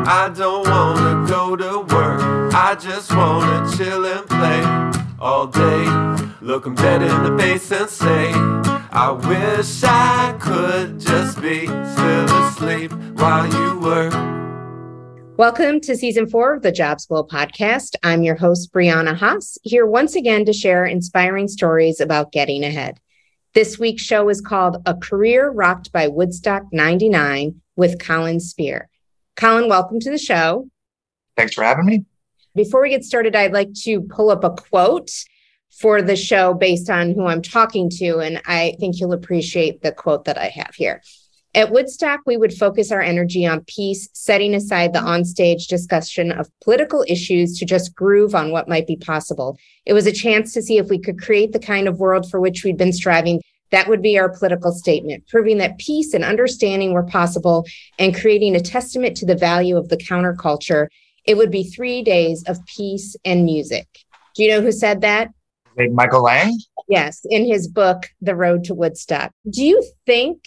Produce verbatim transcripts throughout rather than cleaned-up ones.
I don't wanna go to work. I just wanna chill and play all day. Look 'em dead in the face and say, I wish I could just be still asleep while you work. Welcome to season four of the Job School podcast. I'm your host, Brianna Haas, here once again to share inspiring stories about getting ahead. This week's show is called A Career Rocked by Woodstock ninety-nine with Colin Spear. Colin, welcome to the show. Thanks for having me. Before we get started, I'd like to pull up a quote for the show based on who I'm talking to, and I think you'll appreciate the quote that I have here. At Woodstock, we would focus our energy on peace, setting aside the onstage discussion of political issues to just groove on what might be possible. It was a chance to see if we could create the kind of world for which we'd been striving. That would be our political statement, proving that peace and understanding were possible and creating a testament to the value of the counterculture. It would be three days of peace and music. Do you know who said that? Michael Lang? Yes, in his book, The Road to Woodstock. Do you think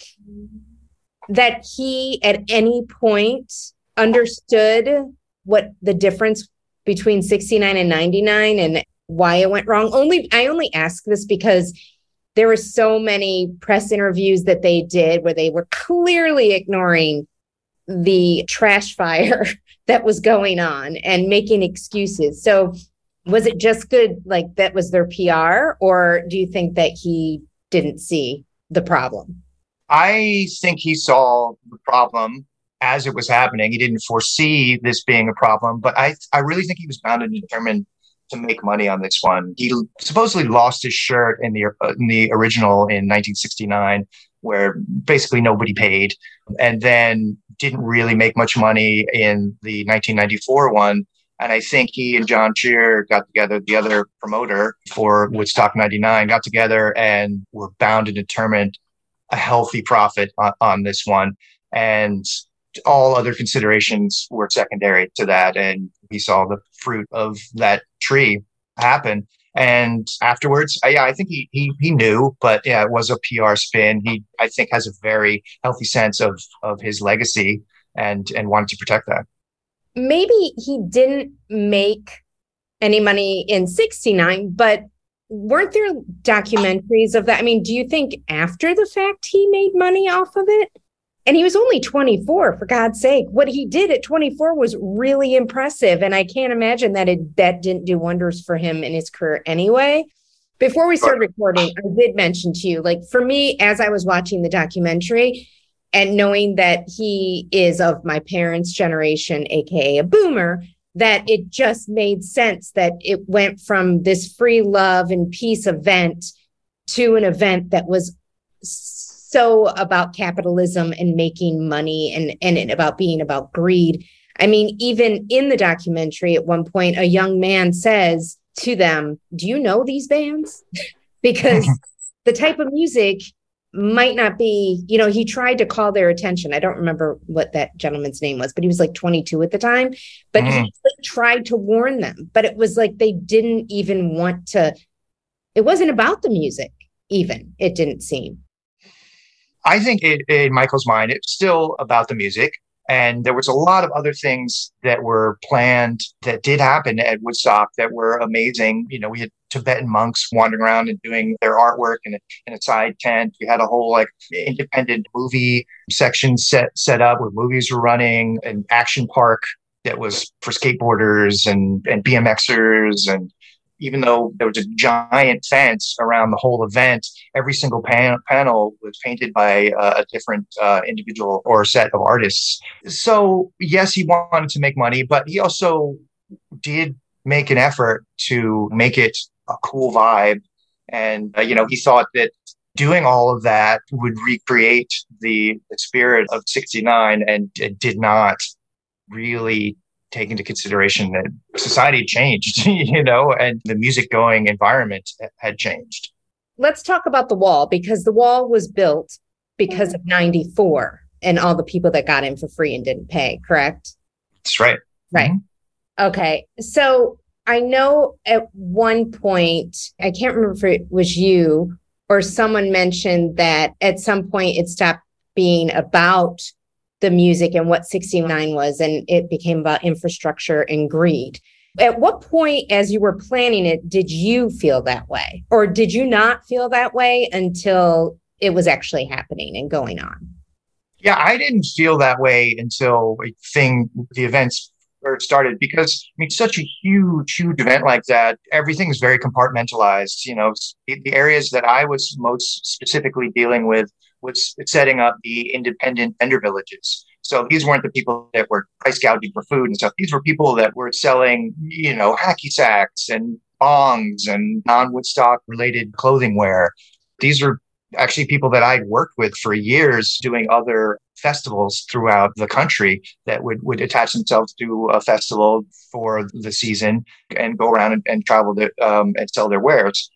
that he at any point understood what the difference between sixty-nine and ninety-nine and why it went wrong? Only I only ask this because there were so many press interviews that they did where they were clearly ignoring the trash fire that was going on and making excuses. So was it just good, like that was their P R, or do you think that he didn't see the problem? I think he saw the problem as it was happening. He didn't foresee this being a problem, but I I really think he was bound and determined to make money on this one. He supposedly lost his shirt in the uh, in the original in nineteen sixty-nine, where basically nobody paid, and then didn't really make much money in the nineteen ninety-four one. And I think he and John Cheer got together, the other promoter for Woodstock ninety-nine, got together and were bound and determined a healthy profit on, on this one. And all other considerations were secondary to that. And he saw the fruit of that tree happen. And afterwards, I, yeah, I think he, he he knew, but yeah, it was a P R spin. He, I think, has a very healthy sense of of his legacy and and wanted to protect that. Maybe he didn't make any money in sixty-nine, but weren't there documentaries of that? I mean, do you think after the fact he made money off of it? And he was only twenty-four, for God's sake. What he did at twenty-four was really impressive. And I can't imagine that it, that didn't do wonders for him in his career anyway. Before we started recording, I did mention to you, like for me, as I was watching the documentary and knowing that he is of my parents' generation, A K A a boomer, that it just made sense that it went from this free love and peace event to an event that was so about capitalism and making money and, and it about being about greed. I mean, even in the documentary, at one point, a young man says to them, do you know these bands? Because the type of music might not be, you know, he tried to call their attention. I don't remember what that gentleman's name was, but he was like twenty-two at the time. But mm. he like, tried to warn them. But it was like they didn't even want to. It wasn't about the music, even. It didn't seem. I think it, in Michael's mind, it's still about the music. And there was a lot of other things that were planned that did happen at Woodstock that were amazing. You know, we had Tibetan monks wandering around and doing their artwork in a, in a side tent. We had a whole like independent movie section set set up where movies were running, an action park that was for skateboarders and, and B M Xers. And even though there was a giant fence around the whole event, every single pan- panel was painted by uh, a different uh, individual or set of artists. So yes, he wanted to make money, but he also did make an effort to make it a cool vibe. And, uh, you know, he thought that doing all of that would recreate the, the spirit of sixty-nine, and it did not really take into consideration that society had changed, you know, and the music going environment had changed. Let's talk about the wall, because the wall was built because of ninety-four and all the people that got in for free and didn't pay, correct? That's right. Right. Mm-hmm. Okay. So I know at one point, I can't remember if it was you or someone mentioned that at some point it stopped being about the music and what sixty-nine was, and it became about infrastructure and greed. At what point, as you were planning it, did you feel that way? Or did you not feel that way until it was actually happening and going on? Yeah, I didn't feel that way until a thing, the events first started, because I mean, such a huge, huge event like that, everything's very compartmentalized. You know, the, the areas that I was most specifically dealing with was setting up the independent vendor villages. So these weren't the people that were price gouging for food and stuff. These were people that were selling, you know, hacky sacks and bongs and non-Woodstock related clothing wear. These are actually people that I'd worked with for years doing other festivals throughout the country that would, would attach themselves to a festival for the season and go around and, and travel to, um, and sell their wares.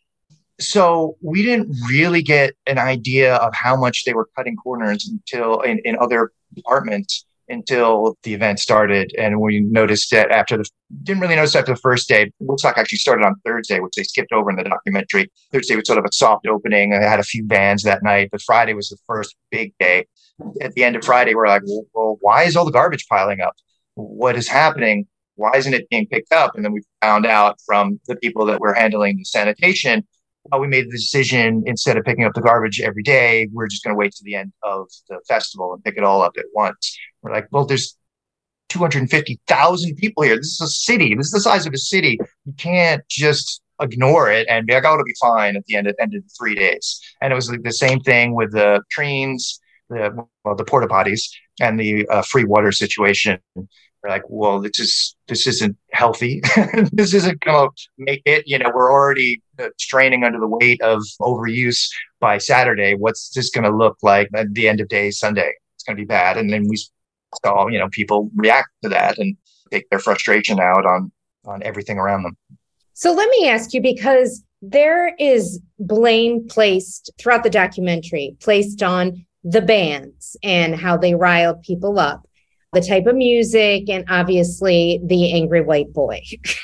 So we didn't really get an idea of how much they were cutting corners until in, in other departments until the event started. And we noticed that after the, didn't really notice after the first day. Woodstock actually started on Thursday, which they skipped over in the documentary. Thursday was sort of a soft opening. I had a few bands that night, but Friday was the first big day. At the end of Friday, we're like, well, well, why is all the garbage piling up? What is happening? Why isn't it being picked up? And then we found out from the people that were handling the sanitation, well, we made the decision, instead of picking up the garbage every day, we're just going to wait to the end of the festival and pick it all up at once. We're like, well, there's two hundred fifty thousand people here. This is a city. This is the size of a city. You can't just ignore it and be like, oh, it'll be fine at the end of, end of the three days. And it was like the same thing with the trains, the, well, the porta potties, and the uh, free water situation. We're like, well, this is this isn't healthy. This isn't going to make it. You know, we're already uh, straining under the weight of overuse by Saturday. What's this going to look like at the end of day Sunday? It's going to be bad. And then we saw, you know, people react to that and take their frustration out on on everything around them. So let me ask you, because there is blame placed throughout the documentary, placed on the bands and how they riled people up, the type of music, and obviously the angry white boy.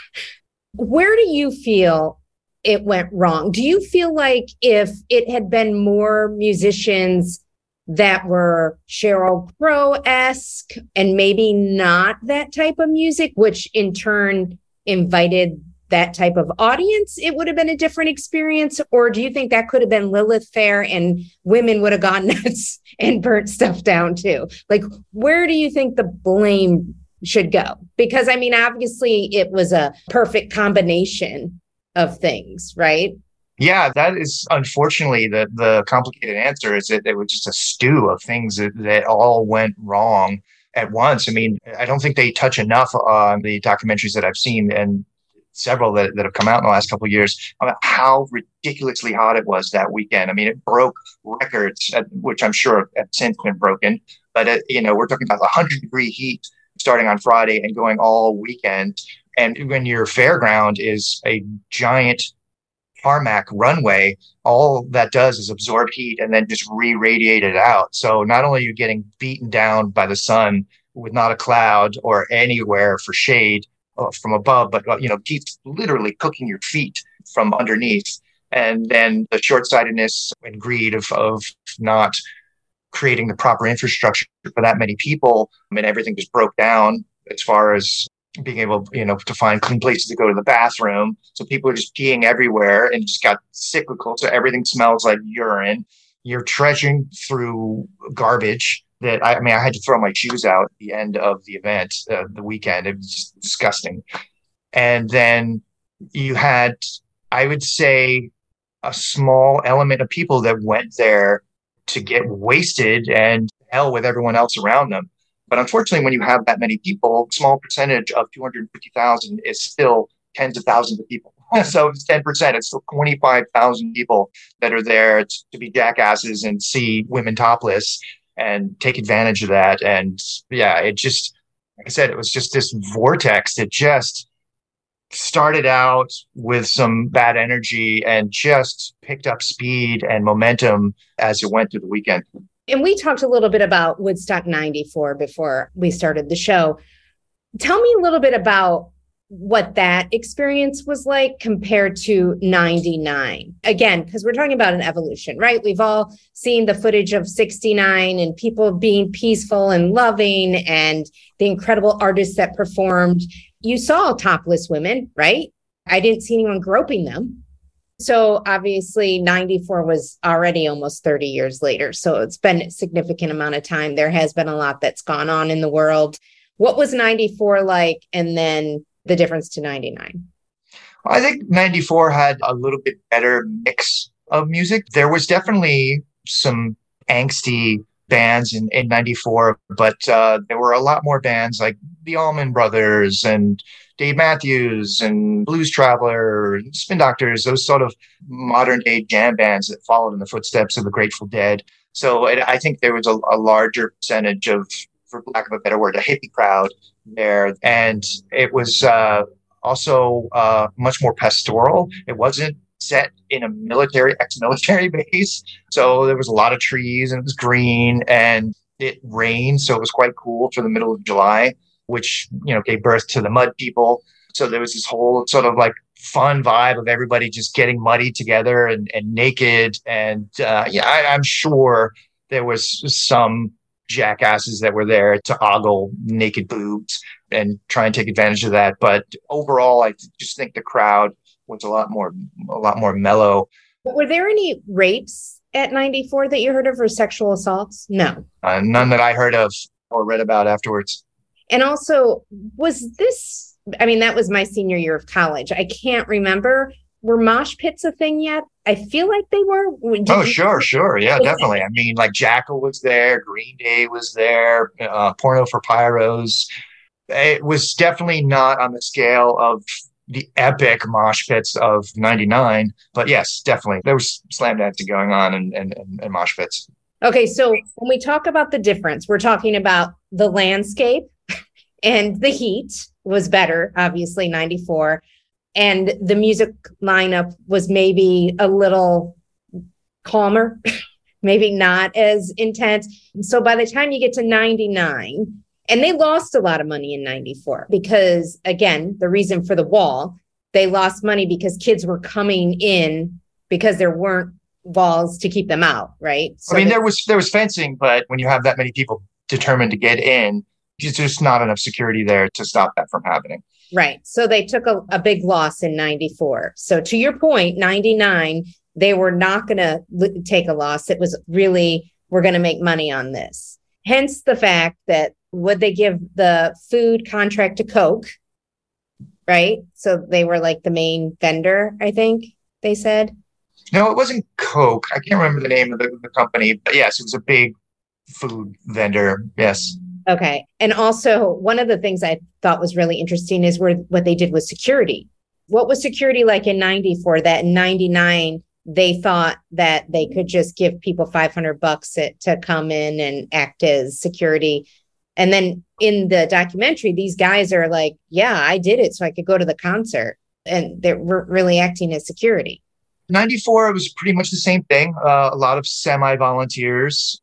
Where do you feel it went wrong? Do you feel like if it had been more musicians that were Sheryl Crow-esque and maybe not that type of music, which in turn invited that type of audience, it would have been a different experience? Or do you think that could have been Lilith Fair and women would have gone nuts and burnt stuff down too? Like, where do you think the blame should go? Because, I mean, obviously it was a perfect combination of things, right? Yeah, that is unfortunately the, the complicated answer, is that it was just a stew of things that, that all went wrong at once. I mean, I don't think they touch enough on the documentaries that I've seen, and several that, that have come out in the last couple of years, about how ridiculously hot it was that weekend. I mean, it broke records, which I'm sure have since been broken. But, it, you know, we're talking about one hundred degree heat starting on Friday and going all weekend. And when your fairground is a giant tarmac runway, all that does is absorb heat and then just re-radiate it out. So not only are you getting beaten down by the sun with not a cloud or anywhere for shade from above, but, you know, heat's literally cooking your feet from underneath. And then the short-sightedness and greed of, of not creating the proper infrastructure for that many people. I mean, everything just broke down as far as being able, you know, to find clean places to go to the bathroom. So people are just peeing everywhere and just got cyclical. So everything smells like urine. You're trudging through garbage that, I, I mean, I had to throw my shoes out at the end of the event, uh, the weekend. It was disgusting. And then you had, I would say, a small element of people that went there to get wasted and hell with everyone else around them. But unfortunately, when you have that many people, a small percentage of two hundred fifty thousand is still tens of thousands of people. So it's ten percent. It's still twenty-five thousand people that are there to be jackasses and see women topless and take advantage of that. And yeah, it just, like I said, it was just this vortex that just started out with some bad energy and just picked up speed and momentum as it went through the weekend. And we talked a little bit about Woodstock ninety-four before we started the show. Tell me a little bit about what that experience was like compared to ninety-nine. Again, because we're talking about an evolution, right? We've all seen the footage of sixty-nine and people being peaceful and loving and the incredible artists that performed. You saw topless women, right? I didn't see anyone groping them. So obviously ninety-four was already almost thirty years later. So it's been a significant amount of time. There has been a lot that's gone on in the world. What was ninety-four like? And then the difference to ninety-nine? I think ninety-four had a little bit better mix of music. There was definitely some angsty bands in, in ninety-four, but uh, there were a lot more bands like the Allman Brothers and Dave Matthews and Blues Traveler, Spin Doctors, those sort of modern day jam bands that followed in the footsteps of the Grateful Dead. So it, I think there was a, a larger percentage of, for lack of a better word, a hippie crowd there. And it was uh, also uh, much more pastoral. It wasn't set in a military, ex-military base. So there was a lot of trees and it was green and it rained. So it was quite cool for the middle of July, which, you know, gave birth to the Mud People. So there was this whole sort of like fun vibe of everybody just getting muddy together and, and naked. And uh, yeah, I, I'm sure there was some jackasses that were there to ogle naked boobs and try and take advantage of that. But overall, I just think the crowd was a lot more, a lot more mellow. Were there any rapes at ninety-four that you heard of or sexual assaults? No. Uh, none that I heard of or read about afterwards. And also, was this, I mean, that was my senior year of college. I can't remember. Were mosh pits a thing yet? I feel like they were. Did oh, you- sure, sure. Yeah, definitely. I mean, like Jackal was there, Green Day was there, uh, Porno for Pyros. It was definitely not on the scale of the epic mosh pits of ninety-nine. But yes, definitely. There was slam dancing going on and, and, and, and mosh pits. Okay, so when we talk about the difference, we're talking about the landscape and the heat was better, obviously, ninety-four. And the music lineup was maybe a little calmer, maybe not as intense. So by the time you get to ninety-nine, and they lost a lot of money in ninety-four because, again, the reason for the wall, they lost money because kids were coming in because there weren't walls to keep them out, right? So I mean, they- there was there was fencing, but when you have that many people determined to get in, there's just not enough security there to stop that from happening. Right. So they took a, a big loss in ninety-four. So to your point, ninety-nine, they were not going to l- take a loss. It was really, we're going to make money on this. Hence the fact that would they give the food contract to Coke, right? So they were like the main vendor, I think they said. No, it wasn't Coke. I can't remember the name of the, the company, but yes, it was a big food vendor. Yes. Okay. And also one of the things I thought was really interesting is where what they did with security. What was security like in ninety-four that in ninety-nine, they thought that they could just give people five hundred bucks to, to come in and act as security. And then in the documentary, these guys are like, yeah, I did it so I could go to the concert. And they're really acting as security. ninety-four, it was pretty much the same thing. Uh, a lot of semi-volunteers.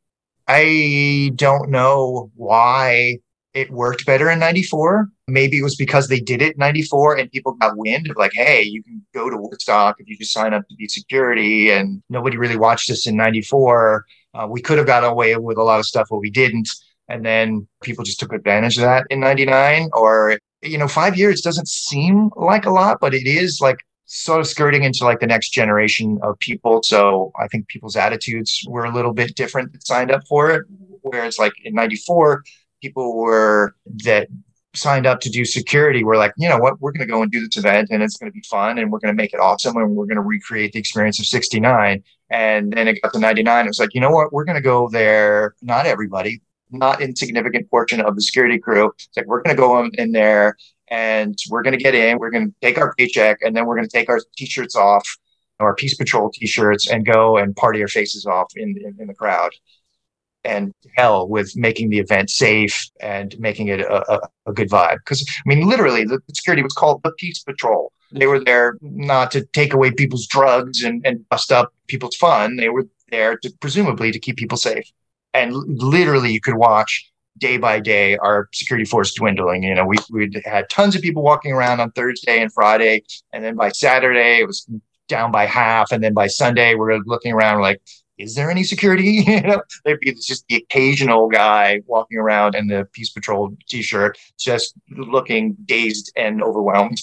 I don't know why it worked better in ninety-four. Maybe it was because they did it in ninety-four and people got wind of like, hey, you can go to Woodstock if you just sign up to be security. And nobody really watched us in ninety-four. Uh, we could have got away with a lot of stuff, but we didn't. And then people just took advantage of that in ninety-nine. Or, you know, five years doesn't seem like a lot, but it is like sort of skirting into like the next generation of people. So I think people's attitudes were a little bit different that signed up for it. Whereas like in ninety-four, people were that signed up to do security were like, you know what, we're going to go and do this event and it's going to be fun and we're going to make it awesome and we're going to recreate the experience of sixty-nine. And then it got to ninety-nine. It was like, you know what, we're going to go there. Not everybody, not insignificant portion of the security crew. It's like, we're going to go in there and we're going to get in, we're going to take our paycheck, and then we're going to take our t-shirts off, our Peace Patrol t-shirts, and go and party our faces off in, in, in the crowd. And hell with making the event safe and making it a, a, a good vibe. Because, I mean, literally, the security was called the Peace Patrol. They were there not to take away people's drugs and, and bust up people's fun. They were there to presumably to keep people safe. And literally, you could watch day by day, our security force dwindling. You know, we we had tons of people walking around on Thursday and Friday, and then by Saturday it was down by half, and then by Sunday we're looking around like, is there any security? You know, there'd be just the occasional guy walking around in the Peace Patrol t-shirt, just looking dazed and overwhelmed.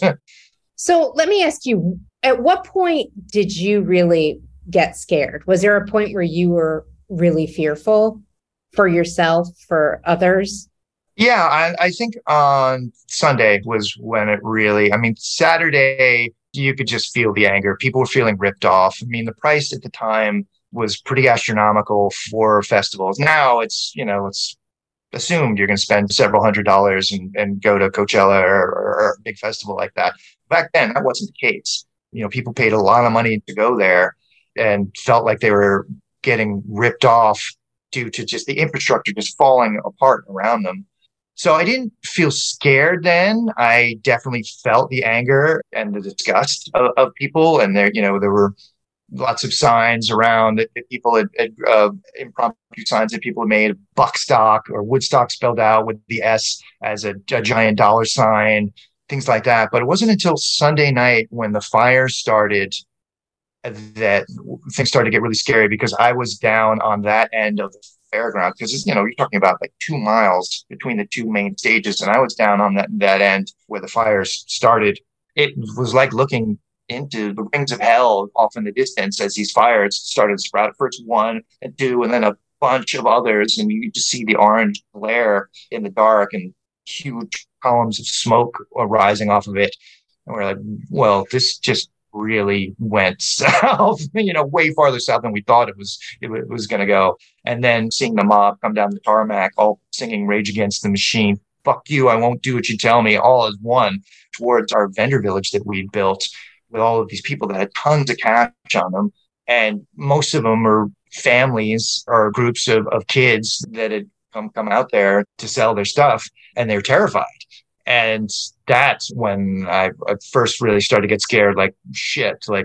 So let me ask you, at what point did you really get scared? Was there a point where you were really fearful for yourself, for others? Yeah, I, I think on Sunday was when it really, I mean, Saturday, you could just feel the anger. People were feeling ripped off. I mean, the price at the time was pretty astronomical for festivals. Now it's, you know, it's assumed you're going to spend several hundred dollars and, and go to Coachella or, or a big festival like that. Back then, that wasn't the case. You know, people paid a lot of money to go there and felt like they were getting ripped off due to just the infrastructure just falling apart around them. So I didn't feel scared then. I definitely felt the anger and the disgust of, of people. And there, you know, there were lots of signs around that, that people had, had uh, impromptu signs that people had made, Buckstock or Woodstock spelled out with the S as a, a giant dollar sign, things like that. But it wasn't until Sunday night when the fire started that things started to get really scary, because I was down on that end of the fairground, because, you know, you're talking about like two miles between the two main stages, and I was down on that that end where the fires started. It was like looking into the rings of hell off in the distance as these fires started to sprout. First one and two, and then a bunch of others, and you could just see the orange glare in the dark and huge columns of smoke rising off of it. And we're like, well, this just really went south, you know, way farther south than we thought it was it, it was going to go. And then seeing the mob come down the tarmac, all singing Rage Against the Machine, fuck you, I won't do what you tell me, all as one, towards our vendor village that we built with all of these people that had tons of cash on them. And most of them are families or groups of, of kids that had come, come out there to sell their stuff, and they're terrified. And that's when I, I first really started to get scared, like, shit, like,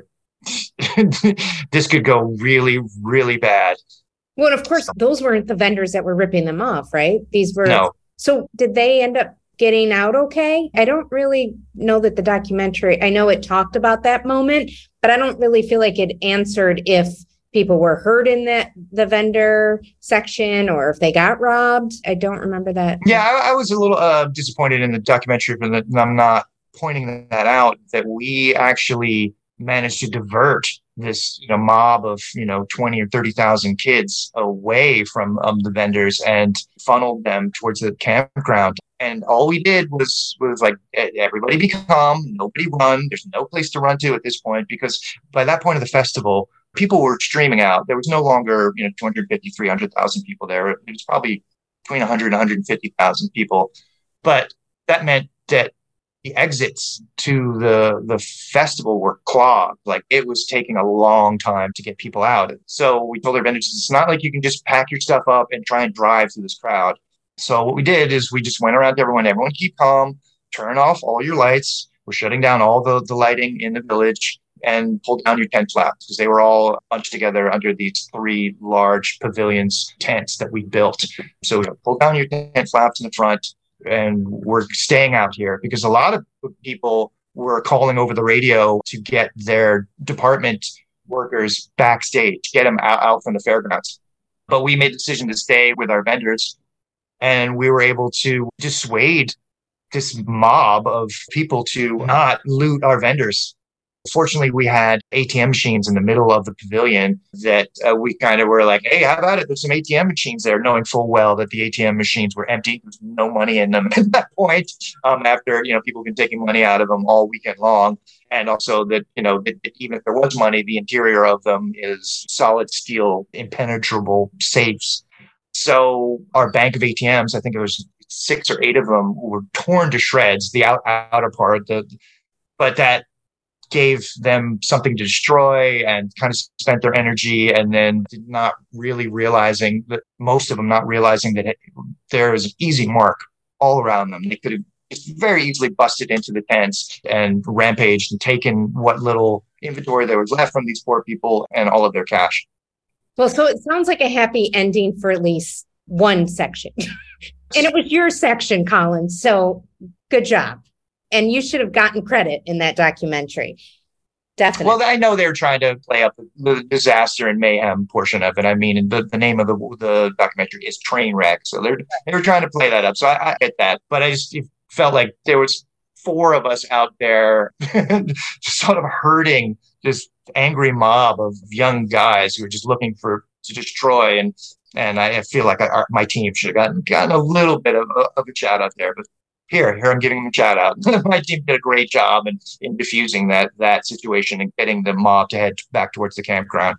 this could go really, really bad. Well, and of course, those weren't the vendors that were ripping them off, right? These were. No. So did they end up getting out okay? I don't really know that the documentary, I know it talked about that moment, but I don't really feel like it answered if people were hurt in the, the vendor section or if they got robbed. I don't remember that. Yeah, I, I was a little uh, disappointed in the documentary, but I'm not pointing that out, that we actually managed to divert this, you know, mob of, you know, twenty or thirty thousand kids away from um, the vendors and funneled them towards the campground. And all we did was was like, everybody be calm, nobody run. There's no place to run to at this point, because by that point of the festival, people were streaming out. There was no longer, you know, two hundred fifty, three hundred thousand people there. It was probably between one hundred and one hundred fifty thousand people. But that meant that the exits to the the festival were clogged. Like, it was taking a long time to get people out. So we told our vendors, it's not like you can just pack your stuff up and try and drive through this crowd. So what we did is we just went around to everyone, everyone keep calm, turn off all your lights. We're shutting down all the, the lighting in the village, and pull down your tent flaps, because they were all bunched together under these three large pavilions tents that we built. So pull down your tent flaps in the front, and we're staying out here, because a lot of people were calling over the radio to get their department workers backstage, get them out, out from the fairgrounds. But we made the decision to stay with our vendors, and we were able to dissuade this mob of people to not loot our vendors. Fortunately, we had A T M machines in the middle of the pavilion that uh, we kind of were like, hey, how about it? There's some A T M machines there, knowing full well that the A T M machines were empty. There's no money in them at that point, um, after, you know, people have been taking money out of them all weekend long. And also that, you know, that, that even if there was money, the interior of them is solid steel, impenetrable safes. So our bank of A T Ms, I think it was six or eight of them, were torn to shreds, the out, outer part, the, but that gave them something to destroy, and kind of spent their energy, and then not really realizing that, most of them not realizing that it, there was an easy mark all around them. They could have very easily busted into the tents and rampaged and taken what little inventory there was left from these poor people and all of their cash. Well, so it sounds like a happy ending for at least one section. And it was your section, Colin. So good job. And you should have gotten credit in that documentary. Definitely. Well, I know they're trying to play up the, the disaster and mayhem portion of it. I mean, the, the name of the the documentary is Trainwreck, so they're they were trying to play that up. So I, I get that, but I just felt like there was four of us out there, sort of herding this angry mob of young guys who were just looking for to destroy. And and I feel like I, my team should have gotten gotten a little bit of, of a shout out there, but. Here, here, I'm giving them a shout out. My team did a great job in, in diffusing that that situation and getting the mob to head back towards the campground.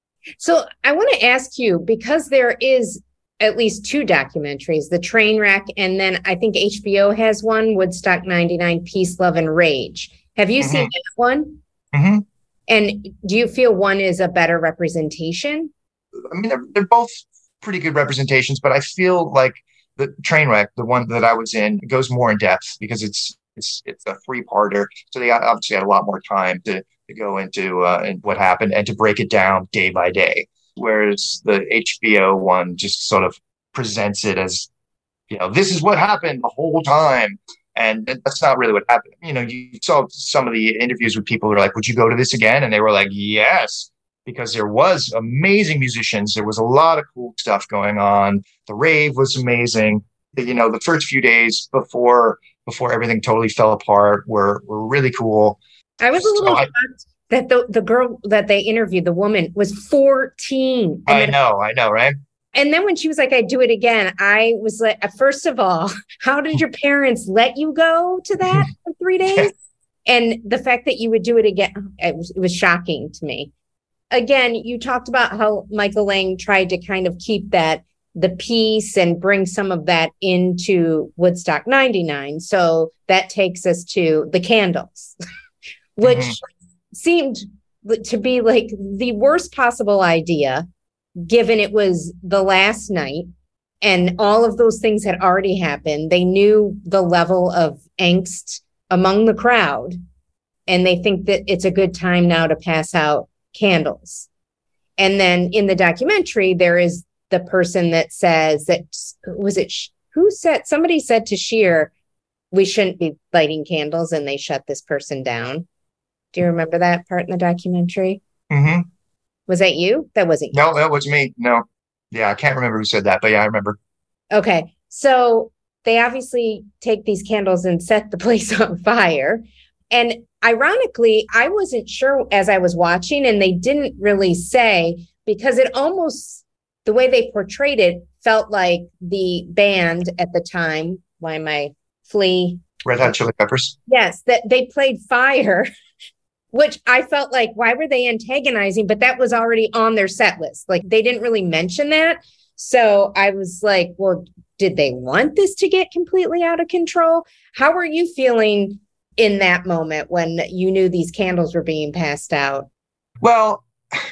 So I want to ask you, because there is at least two documentaries, the Trainwreck, and then I think H B O has one, Woodstock ninety-nine, Peace, Love, and Rage. Have you mm-hmm. seen that one? Mm-hmm. And do you feel one is a better representation? I mean, they're, they're both pretty good representations, but I feel like the Trainwreck, the one that I was in, goes more in depth because it's it's it's a three-parter. So they obviously had a lot more time to, to go into uh, and what happened and to break it down day by day. Whereas the H B O one just sort of presents it as, you know, this is what happened the whole time. And that's not really what happened. You know, you saw some of the interviews with people who were like, would you go to this again? And they were like, yes. Because there was amazing musicians. There was a lot of cool stuff going on. The rave was amazing. You know, the first few days before before everything totally fell apart were, were really cool. I was a little so shocked I, that the, the girl that they interviewed, the woman, was fourteen. I then, know, I know, right? And then when she was like, I'd do it again, I was like, first of all, how did your parents let you go to that for three days? And the fact that you would do it again, it was, it was shocking to me. Again, you talked about how Michael Lang tried to kind of keep that, the peace and bring some of that into Woodstock ninety-nine. So that takes us to the candles, which mm-hmm. seemed to be like the worst possible idea, given it was the last night and all of those things had already happened. They knew the level of angst among the crowd, and they think that it's a good time now to pass out candles. And then in the documentary, there is the person that says that, was it, who said, somebody said to Scheer, we shouldn't be lighting candles, and they shut this person down. Do you remember that part in the documentary? Mm-hmm. Was that you? That wasn't you. No, that was me. No. Yeah, I can't remember who said that, but yeah, I remember. Okay. So they obviously take these candles and set the place on fire. And ironically, I wasn't sure as I was watching, and they didn't really say, because it almost, the way they portrayed it, felt like the band at the time, why am I, Flea? Red Hot Chili Peppers. Yes, that they played Fire, which I felt like, why were they antagonizing? But that was already on their set list. Like, they didn't really mention that. So I was like, well, did they want this to get completely out of control? How were you feeling in that moment when you knew these candles were being passed out? Well,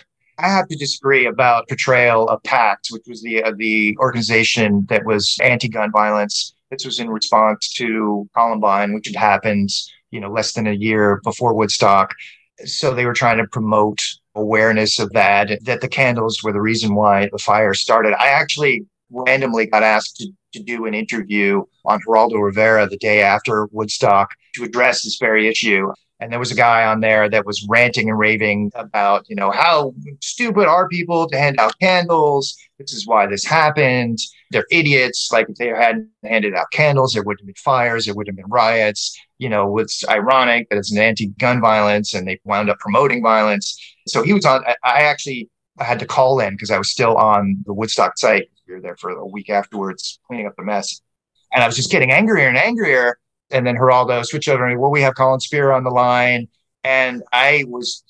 I have to disagree about portrayal of PACT, which was the uh, the organization that was anti-gun violence. This was in response to Columbine, which had happened, you know, less than a year before Woodstock. So they were trying to promote awareness of that, that the candles were the reason why the fire started. I actually randomly got asked to, to do an interview on Geraldo Rivera the day after Woodstock to address this very issue. And there was a guy on there that was ranting and raving about, you know, how stupid are people to hand out candles? This is why this happened. They're idiots. Like, if they hadn't handed out candles, there wouldn't have been fires. There wouldn't have been riots. You know, it's ironic that it's an anti-gun violence and they wound up promoting violence. So he was on, I actually I had to call in because I was still on the Woodstock site. We were there for a week afterwards, cleaning up the mess. And I was just getting angrier and angrier. And then Geraldo switched over and, well, we have Colin Spear on the line. And I was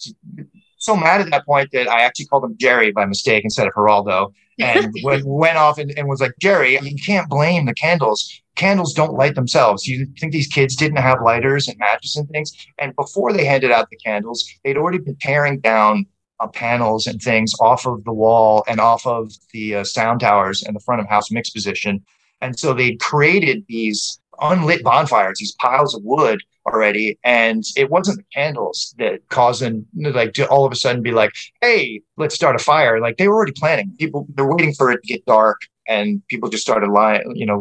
so mad at that point that I actually called him Jerry by mistake instead of Geraldo. And went, went off and, and was like, Jerry, you can't blame the candles. Candles don't light themselves. You think these kids didn't have lighters and matches and things? And before they handed out the candles, they'd already been tearing down uh, panels and things off of the wall and off of the uh, sound towers in the front of house mix position. And so they'd created these unlit bonfires, these piles of wood already. And it wasn't the candles that caused them like to all of a sudden be like, hey, let's start a fire. Like, they were already planning. People, they're waiting for it to get dark, and people just started lying, you know,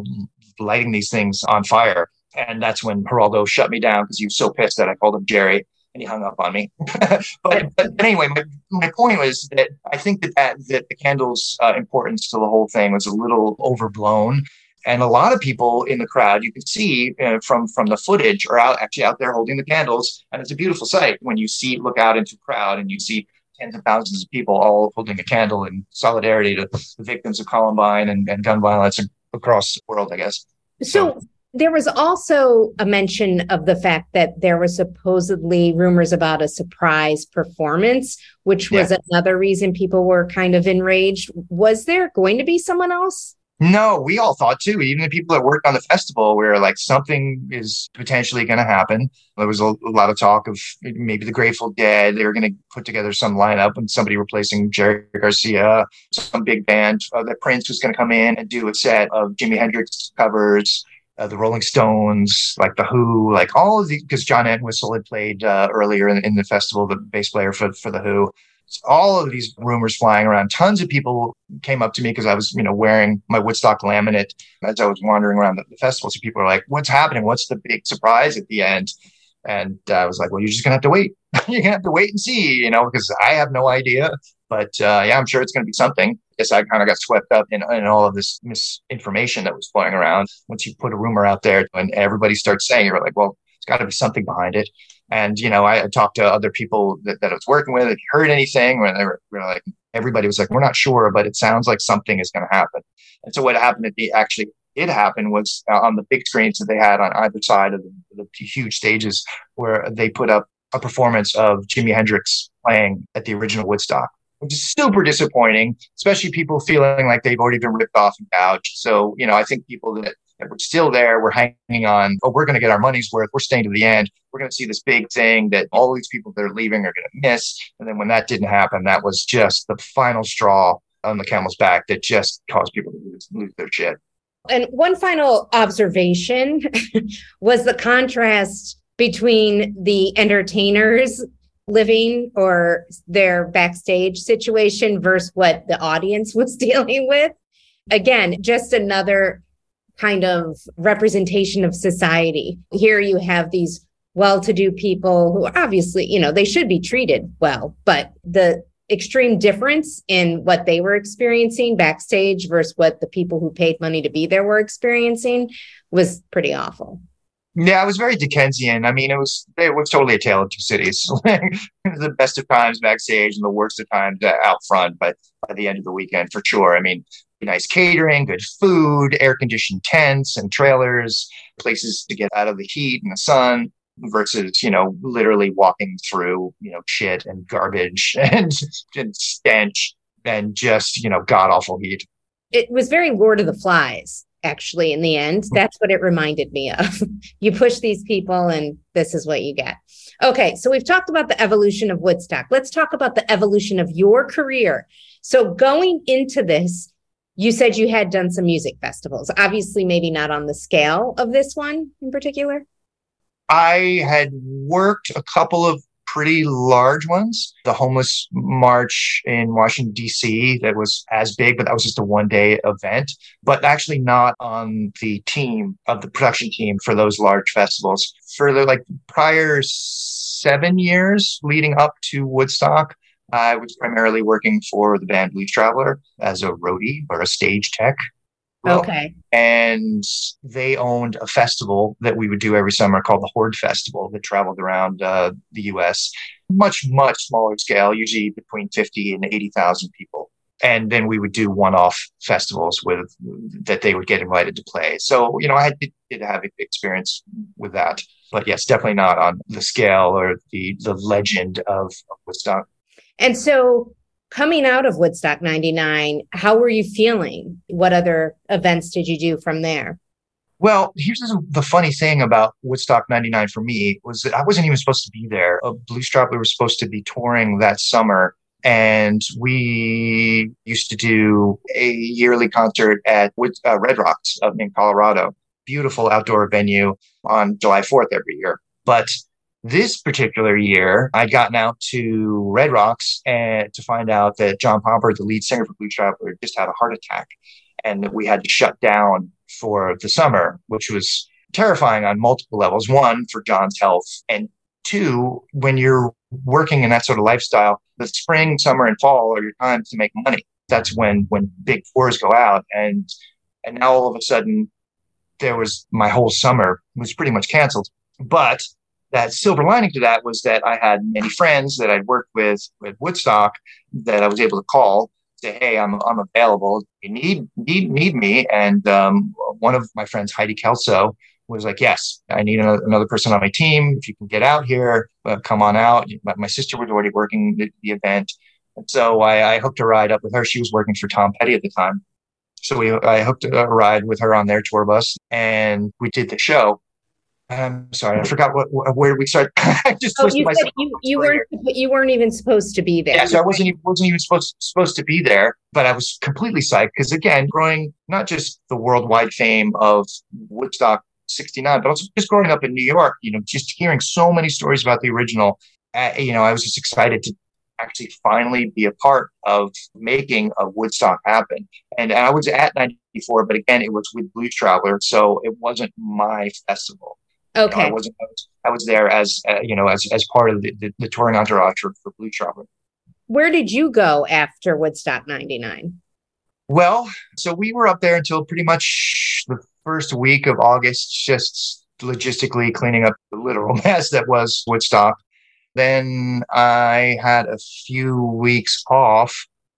lighting these things on fire. And that's when Geraldo shut me down because he was so pissed that I called him Jerry and he hung up on me. but, but, but anyway, my, my point was that I think that, that, that the candles' uh, importance to the whole thing was a little overblown. And a lot of people in the crowd, you can see uh, from, from the footage, are out actually out there holding the candles. And it's a beautiful sight when you see, look out into a crowd and you see tens of thousands of people all holding a candle in solidarity to the victims of Columbine and, and gun violence across the world, I guess. So, so there was also a mention of the fact that there were supposedly rumors about a surprise performance, which was yeah. another reason people were kind of enraged. Was there going to be someone else? No, we all thought too. Even the people that worked on the festival were like, something is potentially going to happen. There was a, a lot of talk of maybe the Grateful Dead. They were going to put together some lineup and somebody replacing Jerry Garcia, some big band uh, that Prince was going to come in and do a set of Jimi Hendrix covers, uh, the Rolling Stones, like the Who, like all of the, because John Entwistle had played uh, earlier in, in the festival, the bass player for, for the Who. All of these rumors flying around. Tons of people came up to me because I was, you know, wearing my Woodstock laminate as I was wandering around the, the festival. So people are like, what's happening? What's the big surprise at the end? And uh, I was like, well, you're just going to have to wait. You're going to have to wait and see, you know, because I have no idea. But uh, yeah, I'm sure it's going to be something. I guess I kind of got swept up in, in all of this misinformation that was flowing around. Once you put a rumor out there and everybody starts saying, you're like, well, it's got to be something behind it. And, you know, I, I talked to other people that, that I was working with. If you heard anything, when they were, were like, everybody was like, we're not sure, but it sounds like something is going to happen. And so what happened at the actually did happen was uh, on the big screens that they had on either side of the, the huge stages where they put up a performance of Jimi Hendrix playing at the original Woodstock, which is super disappointing, especially people feeling like they've already been ripped off and gouged. So, you know, I think people that that were still there, we're hanging on, oh, we're going to get our money's worth. We're staying to the end. We're going to see this big thing that all these people that are leaving are going to miss. And then when that didn't happen, that was just the final straw on the camel's back that just caused people to lose, lose their shit. And one final observation was the contrast between the entertainers living or their backstage situation versus what the audience was dealing with. Again, just another kind of representation of society. Here you have these well-to-do people who obviously, you know, they should be treated well, but the extreme difference in what they were experiencing backstage versus what the people who paid money to be there were experiencing was pretty awful. Yeah, it was very Dickensian. I mean, it was it was totally a tale of two cities. The best of times backstage and the worst of times out front, but by the end of the weekend, for sure. I mean, nice catering, good food, air-conditioned tents and trailers, places to get out of the heat and the sun versus, you know, literally walking through, you know, shit and garbage and, and stench and just, you know, god-awful heat. It was very Lord of the Flies, actually, in the end. That's what it reminded me of. You push these people and this is what you get. Okay, so we've talked about the evolution of Woodstock. Let's talk about the evolution of your career. So going into this, you said you had done some music festivals, obviously maybe not on the scale of this one in particular. I had worked a couple of pretty large ones. The Homeless March in Washington, D C, that was as big, but that was just a one-day event, but actually not on the team of the production team for those large festivals. For the like prior seven years leading up to Woodstock, I was primarily working for the band Blues Traveler as a roadie or a stage tech. Okay. And they owned a festival that we would do every summer called the Horde Festival that traveled around uh, the U S. Much, much smaller scale, usually between fifty and eighty thousand people. And then we would do one-off festivals with that they would get invited to play. So, you know, I did, did have experience with that. But yes, definitely not on the scale or the, the legend of, of Woodstock. And so coming out of Woodstock ninety-nine, how were you feeling? What other events did you do from there? Well, here's the funny thing about Woodstock ninety-nine for me was that I wasn't even supposed to be there. A Blues Traveler was supposed to be touring that summer. And we used to do a yearly concert at Wood, uh, Red Rocks up in Colorado. Beautiful outdoor venue on July fourth every year. But this particular year, I'd gotten out to Red Rocks and to find out that John Pomper, the lead singer for Blues Traveler, just had a heart attack and that we had to shut down for the summer, which was terrifying on multiple levels. One, for John's health, and two, when you're working in that sort of lifestyle, the spring, summer, and fall are your times to make money. That's when when big tours go out, and and now all of a sudden, there was my whole summer was pretty much canceled. But that silver lining to that was that I had many friends that I'd worked with with Woodstock that I was able to call, say, hey, I'm I'm available. You need need need me. And um, one of my friends, Heidi Kelso, was like, yes, I need another, another person on my team. If you can get out here, uh, come on out. My, my sister was already working the, the event. And so I, I hooked a ride up with her. She was working for Tom Petty at the time. So we I hooked a ride with her on their tour bus, and we did the show. I'm sorry, I forgot what, where did we start. I just oh, you, myself said you, you weren't you weren't even supposed to be there. Yeah, so I wasn't even, wasn't even supposed supposed to be there, but I was completely psyched because, again, growing not just the worldwide fame of Woodstock sixty-nine, but also just growing up in New York, you know, just hearing so many stories about the original. Uh, you know, I was just excited to actually finally be a part of making a Woodstock happen. And I was at ninety-four, but again, it was with Blues Traveler, so it wasn't my festival. Okay. You know, I wasn't. I was, I was there as uh, you know, as as part of the, the, the touring entourage for, for Blues Traveler. Where did you go after Woodstock ninety-nine? Well, so we were up there until pretty much the first week of August, just logistically cleaning up the literal mess that was Woodstock. Then I had a few weeks off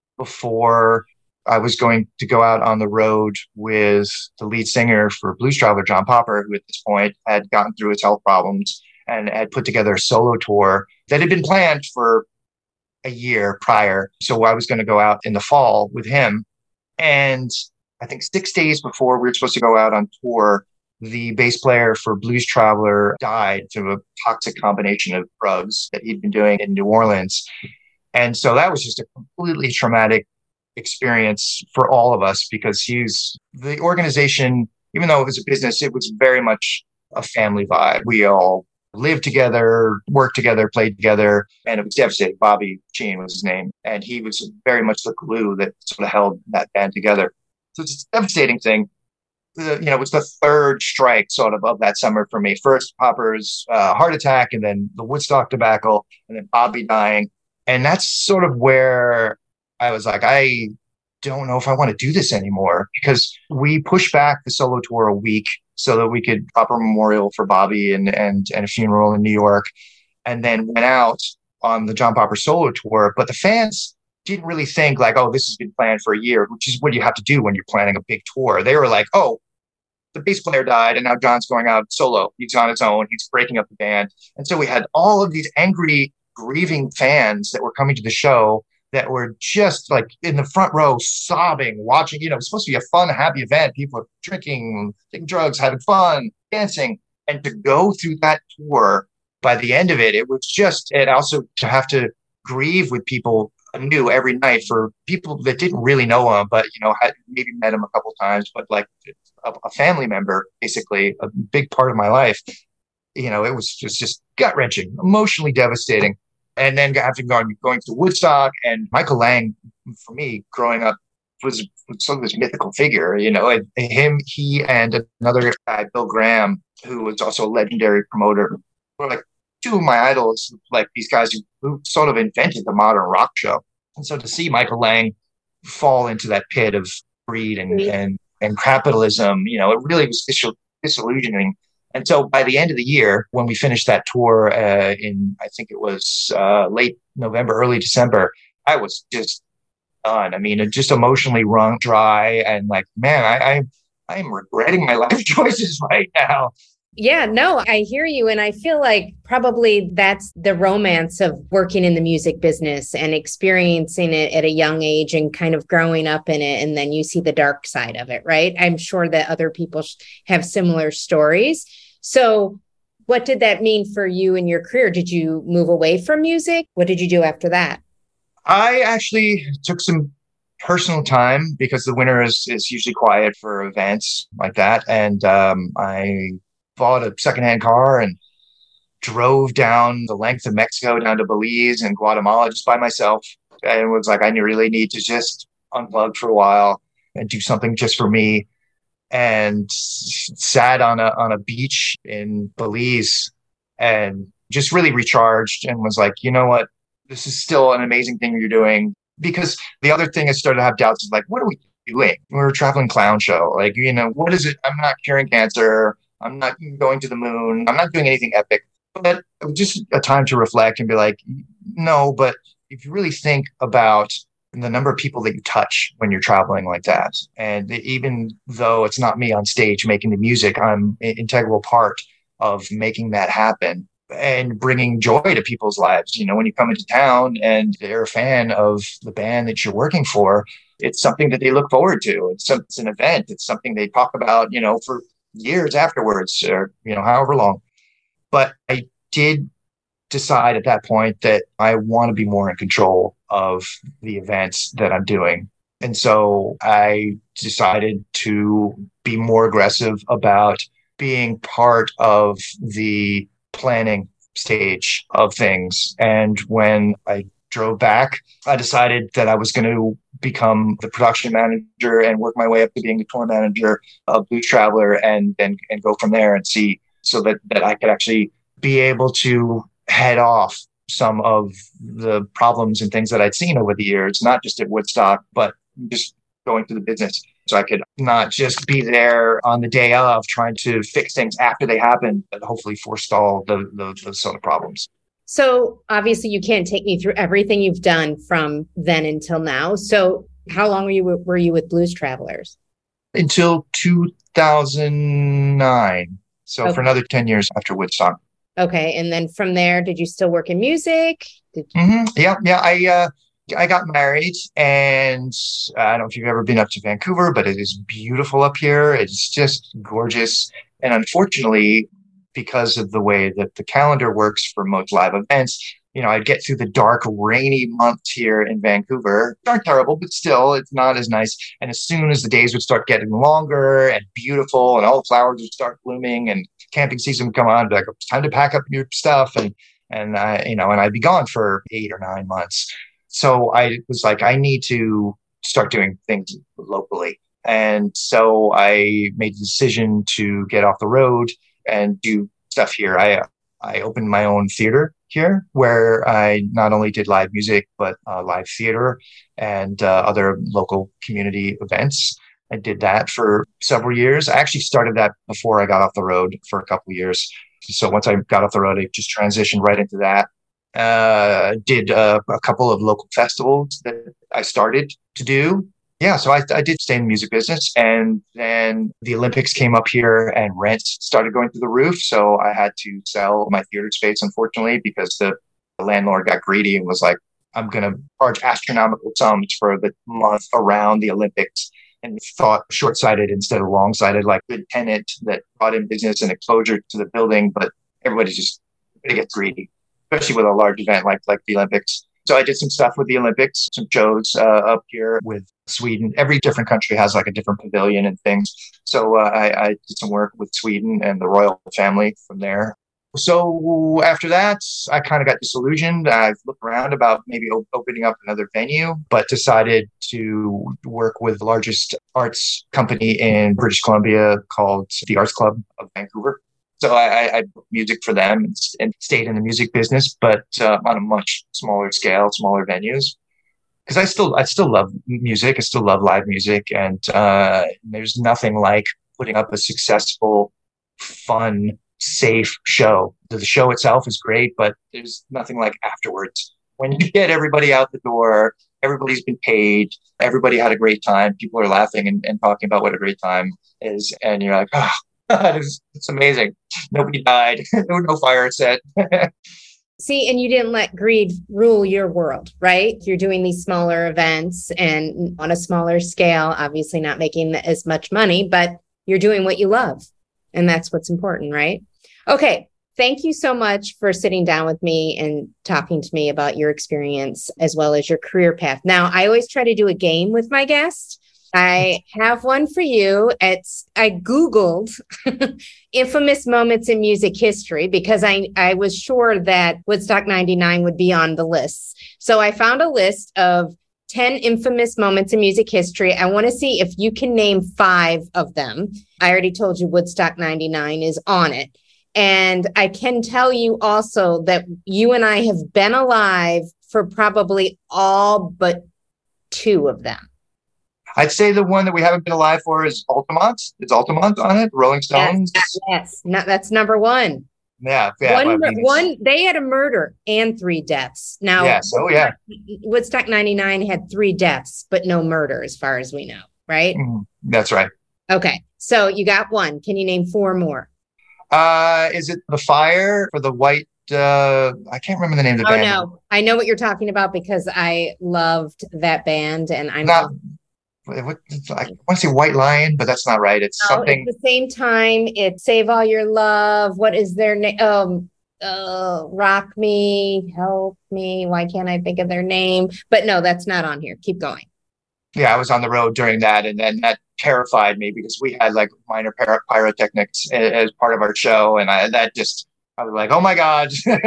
before I was going to go out on the road with the lead singer for Blues Traveler, John Popper, who at this point had gotten through his health problems and had put together a solo tour that had been planned for a year prior. So I was going to go out in the fall with him. And I think six days before we were supposed to go out on tour, the bass player for Blues Traveler died through a toxic combination of drugs that he'd been doing in New Orleans. And so that was just a completely traumatic experience for all of us, because he's the organization, even though it was a business, it was very much a family vibe. We all lived together, worked together, played together, and it was devastating. Bobby Sheen was his name. And he was very much the glue that sort of held that band together. So it's a devastating thing. The, you know, it was the third strike sort of of that summer for me. First, Popper's uh, heart attack, and then the Woodstock debacle, and then Bobby dying. And that's sort of where I was like, I don't know if I want to do this anymore, because we pushed back the solo tour a week so that we could proper memorial for Bobby and, and, and a funeral in New York, and then went out on the John Popper solo tour. But the fans didn't really think like, oh, this has been planned for a year, which is what you have to do when you're planning a big tour. They were like, oh, the bass player died and now John's going out solo. He's on his own. He's breaking up the band. And so we had all of these angry, grieving fans that were coming to the show that were just like in the front row sobbing, watching. You know, it was supposed to be a fun, happy event. People were drinking, taking drugs, having fun, dancing. And to go through that tour, by the end of it, it was just, and also to have to grieve with people anew every night for people that didn't really know him, but, you know, had maybe met him a couple of times, but like a, a family member, basically a big part of my life. You know, it was just, just gut wrenching, emotionally devastating. And then after going, going to Woodstock, and Michael Lang, for me, growing up, was sort of this mythical figure, you know, and him, he and another guy, Bill Graham, who was also a legendary promoter, were like two of my idols, like these guys who, who sort of invented the modern rock show. And so to see Michael Lang fall into that pit of greed and, mm-hmm. and, and capitalism, you know, it really was disillusioning. And so by the end of the year, when we finished that tour uh, in, I think it was uh, late November, early December, I was just done. I mean, just emotionally wrung dry, and like, man, I, I, I'm regretting my life choices right now. Yeah, no, I hear you. And I feel like probably that's the romance of working in the music business and experiencing it at a young age and kind of growing up in it. And then you see the dark side of it, right? I'm sure that other people have similar stories. So what did that mean for you in your career? Did you move away from music? What did you do after that? I actually took some personal time, because the winter is, is usually quiet for events like that. And um, I bought a secondhand car and drove down the length of Mexico, down to Belize and Guatemala just by myself. And it was like, I really need to just unplug for a while and do something just for me. and sat on a on a beach in Belize and just really recharged and was like, you know what, this is still an amazing thing you're doing. Because the other thing I started to have doubts is like, what are we doing? We're a traveling clown show. Like, you know, what is it? I'm not curing cancer. I'm not going to the moon. I'm not doing anything epic. But it was just a time to reflect and be like, no, but if you really think about the number of people that you touch when you're traveling like that, and even though it's not me on stage making the music, I'm an integral part of making that happen and bringing joy to people's lives. You know, when you come into town and they're a fan of the band that you're working for, it's something that they look forward to. It's, some, it's an event. It's something they talk about, you know, for years afterwards, or, you know, however long. But I did decide at that point that I want to be more in control of the events that I'm doing. And so I decided to be more aggressive about being part of the planning stage of things. And when I drove back, I decided that I was going to become the production manager and work my way up to being the tour manager of Blues Traveler, and and, and go from there and see, so that, that I could actually be able to head off some of the problems and things that I'd seen over the years, not just at Woodstock, but just going through the business. So I could not just be there on the day of trying to fix things after they happen, but hopefully forestall the, the, the sort of problems. So obviously you can't take me through everything you've done from then until now. So how long were you, were you with Blues Travelers? Until two thousand nine. So okay. For another ten years after Woodstock. Okay. And then from there, did you still work in music? Did you- mm-hmm. Yeah. Yeah. I, uh, I got married, and I don't know if you've ever been up to Vancouver, but it is beautiful up here. It's just gorgeous. And unfortunately, because of the way that the calendar works for most live events, you know, I'd get through the dark, rainy months here in Vancouver. They aren't terrible, but still, it's not as nice. And as soon as the days would start getting longer and beautiful, and all the flowers would start blooming, and camping season would come on, I'd be like, it's time to pack up your stuff. And, and I, you know, and I'd be gone for eight or nine months. So I was like, I need to start doing things locally. And so I made the decision to get off the road and do stuff here. I I opened my own theater here, where I not only did live music, but uh, live theater and uh, other local community events. I did that for several years. I actually started that before I got off the road for a couple of years. So once I got off the road, I just transitioned right into that. Uh, did uh, a couple of local festivals that I started to do. Yeah, so I, I did stay in the music business, and then the Olympics came up here and rents started going through the roof. So I had to sell my theater space, unfortunately, because the, the landlord got greedy and was like, I'm going to charge astronomical sums for the month around the Olympics, and thought short-sighted instead of long-sighted, like good tenant that brought in business and exposure to the building, but everybody's just going to get greedy, especially with a large event like, like the Olympics. So I did some stuff with the Olympics, some shows uh, up here with Sweden. Every different country has like a different pavilion and things. So uh, I, I did some work with Sweden and the royal family from there. So after that, I kind of got disillusioned. I've looked around about maybe op- opening up another venue, but decided to work with the largest arts company in British Columbia called the Arts Club of Vancouver. So I, I booked music for them and, and stayed in the music business, but uh, on a much smaller scale, smaller venues. Because I still, I still love music. I still love live music, and uh, there's nothing like putting up a successful, fun, safe show. The show itself is great, but there's nothing like afterwards. When you get everybody out the door, everybody's been paid, everybody had a great time, people are laughing and, and talking about what a great time is, and you're like, oh, it's, it's amazing. Nobody died. There was no fire set. See, and you didn't let greed rule your world, right? You're doing these smaller events and on a smaller scale, obviously not making as much money, but you're doing what you love. And that's what's important, right? Okay. Thank you so much for sitting down with me and talking to me about your experience as well as your career path. Now, I always try to do a game with my guests. I have one for you. It's I Googled infamous moments in music history because I, I was sure that Woodstock ninety-nine would be on the list. So I found a list of ten infamous moments in music history. I want to see if you can name five of them. I already told you Woodstock ninety-nine is on it. And I can tell you also that you and I have been alive for probably all but two of them. I'd say the one that we haven't been alive for is Altamont. Is Altamont on it? Rolling Stones? Yes, yes. No, that's number one. Yeah. yeah one, I mean, one, they had a murder and three deaths. Now, yes. Oh, yeah. Woodstock ninety-nine had three deaths, but no murder as far as we know, right? Mm, that's right. Okay. So you got one. Can you name four more? Uh, is it the fire for the white? Uh, I can't remember the name of the oh, band. Oh, no. I know what you're talking about because I loved that band. And I'm not. What, I want to say White Lion, but that's not right. It's no, something. At the same time, it's Save All Your Love. What is their name? Um, uh, Rock Me, Help Me. Why can't I think of their name? But no, that's not on here. Keep going. Yeah, I was on the road during that, and then that terrified me because we had like minor pyro- pyrotechnics as part of our show, and I, that just. I was like, oh my God,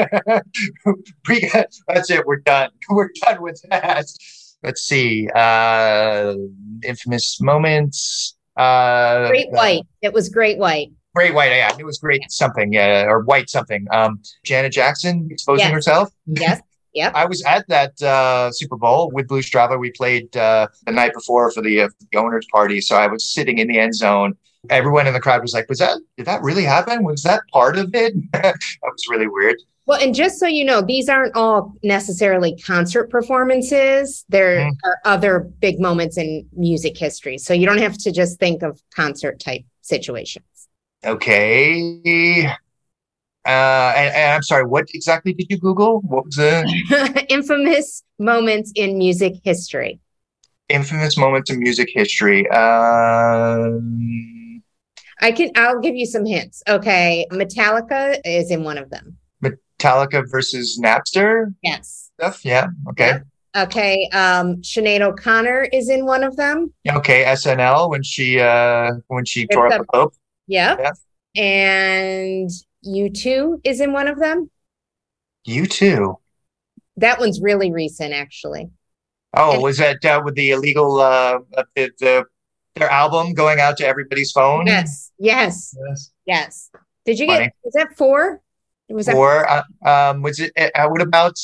that's it. We're done. We're done with that. Let's see. Uh, infamous moments. Uh, Great White. It was Great White. Great White. Yeah, it was great yeah. something. Yeah, or White something. Um, Janet Jackson exposing yes. herself. Yes. Yep. I was at that uh, Super Bowl with Blue Strava. We played uh, the night before for the, uh, the owners' party. So I was sitting in the end zone. Everyone in the crowd was like, was that, did that really happen? Was that part of it? That was really weird. Well, and just so you know, these aren't all necessarily concert performances. There mm. are other big moments in music history. So you don't have to just think of concert type situations. Okay. Uh, and, and I'm sorry, what exactly did you Google? What was the infamous moments in music history? Infamous moments in music history. Um... I can, I'll give you some hints. Okay. Metallica is in one of them. Metallica versus Napster? Yes. Stuff? Yeah. Okay. Yep. Okay. Um, Sinead O'Connor is in one of them. Okay. S N L when she, uh, when she it's tore up the Pope. Yep. Yeah. And U two is in one of them. U two? That one's really recent, actually. Oh, and- was that uh, with the illegal, uh, the, the their album going out to everybody's phone? Yes, yes, yes. yes. Did you Funny. get, was that four? Was that four? Uh, um, was it, uh, what about,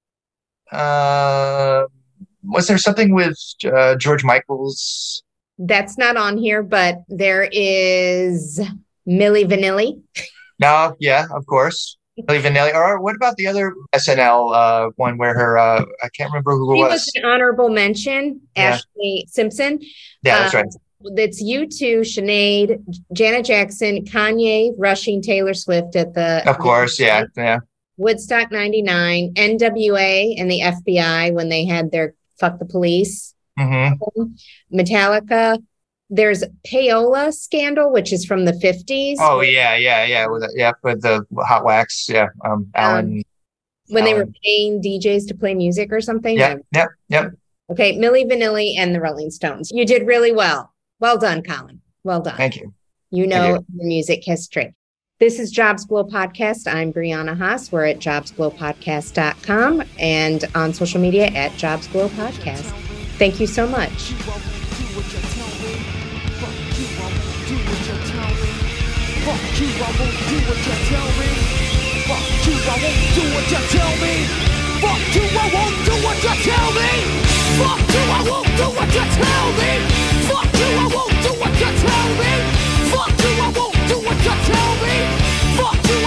uh, was there something with uh, George Michael's? That's not on here, but there is Milli Vanilli. No, yeah, of course. Milli Vanilli. Or what about the other S N L uh, one where her, uh, I can't remember who it she was. was an honorable mention, yeah. Ashley Simpson. Yeah, that's uh, right. That's U two, Sinead, Janet Jackson, Kanye rushing Taylor Swift at the... Of course, yeah, yeah. Woodstock ninety-nine, N W A and the F B I when they had their Fuck the Police. Mm-hmm. Metallica. There's Payola Scandal, which is from the fifties. Oh, yeah, yeah, yeah. With the, yeah, with the Hot Wax, yeah. Um, Alan. Um, when Alan. they were paying D Js to play music or something? Yeah, yeah, yeah. Okay, Milli Vanilli and the Rolling Stones. You did really well. Well done, Colin. Well done. Thank you. You know you. the music history. This is Jobs Glow Podcast. I'm Brianna Haas. We're at jobs glow podcast dot com and on social media at Jobs Glow Podcast. Thank you so much. Fuck you, I won't do what you tell me. Fuck you, I won't do what you tell me. Fuck you, I won't do what you tell me. Fuck you, I won't do what you tell me. Fuck you, I won't do what you tell me. Fuck you, I won't do what you tell me. Fuck you,